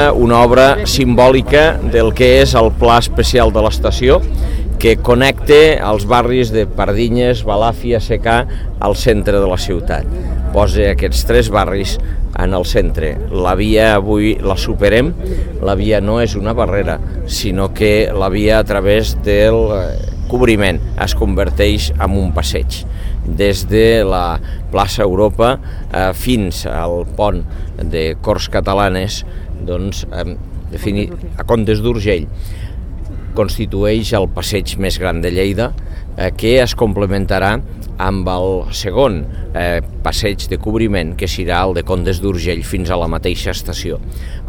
una obra simbòlica del que és el pla especial de l'estació, que connecta els barris de Pardinyes, Balàfia, Secà al centre de la ciutat. Posa aquests 3 barris en el centre. La via avui la superem, la via no és una barrera, sinó que la via a través del cobriment es converteix en un passeig. Des de la plaça Europa fins al pont de Corts Catalanes, doncs, a Comtes d'Urgell, constitueix el passeig més gran de Lleida, que es complementarà amb el segon passeig de cobriment, que serà el de Comtes d'Urgell fins a la mateixa estació.